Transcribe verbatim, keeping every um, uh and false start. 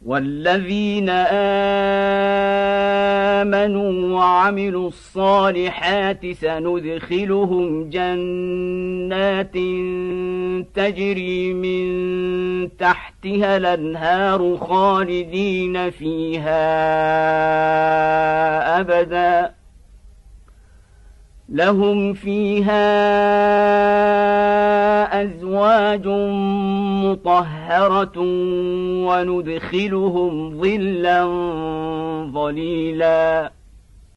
والذين آمنوا وعملوا الصالحات سندخلهم جنات تجري من تحتها الأنهار خالدين فيها أبدا لهم فيها أزواج مطهرة وندخلهم ظلا ظليلا.